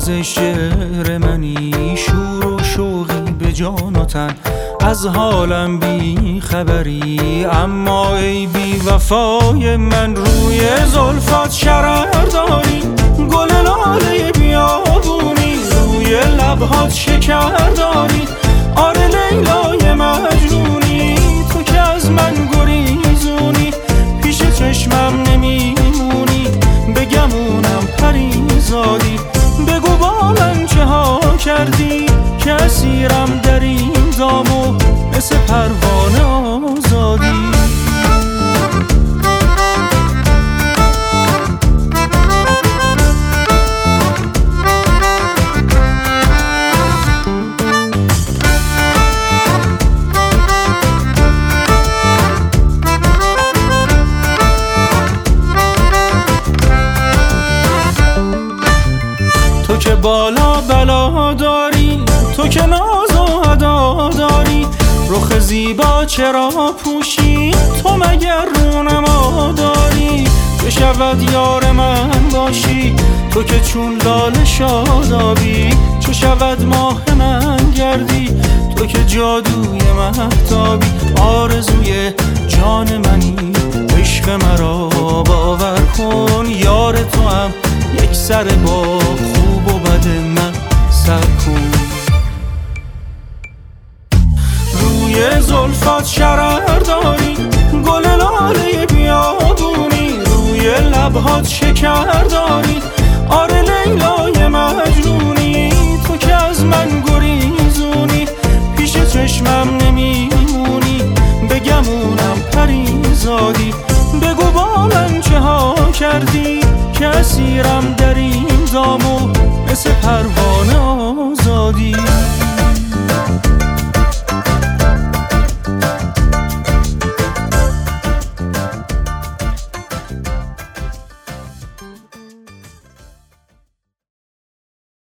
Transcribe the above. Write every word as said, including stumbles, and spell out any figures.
نوازش شعر منی، شور و شوقی به جان و تن، از حالم بی خبری. اما ای بی وفای من، روی زلفات شرر داری، گل لاله بیابونی، روی لبهات شکر داری. آره لیلای مجنونی، تو که از من گریزونی، پیش چشمم نمیمونی، بگمونم پریزادی. بگو با من چه ها کردی که اسیرم در این دامو، مثل پروانه آزادی. تو که بالا بلا داری، تو که ناز و ادا داری، رخ زیبا چرا پوشی، تو مگر رونما داری؟ که شود یار من باشی، تو که چون لاله شادابی، چو شود ماه من گردی، تو که جادوی مهتابی. آرزوی جان منی، عشق مرا باور کن، یار تو هم یک سر با خوب و بد من سر کن. روی زلفات شرر داری، گل لاله بیابونی، روی لبهات شکر داری. آره لیلای مجنونی، تو که از من گریزونی، پیش چشمم نمیمونی، بگمونم پریزادی. بگو با من چه ها کردی که اسیرم در این دامو، مثل پروانه